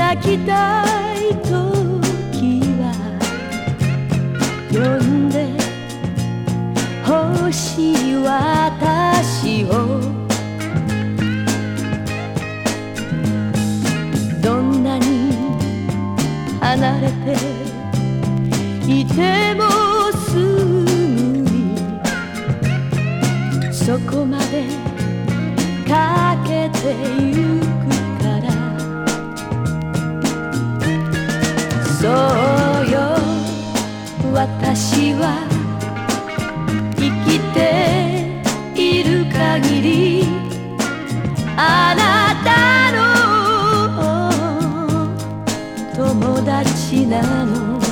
泣きたい時は呼んでほしい私を。どんなに離れていてもすぐにそこまでかけてゆくから。そうよ、私は生きている限りあなたの友達なの。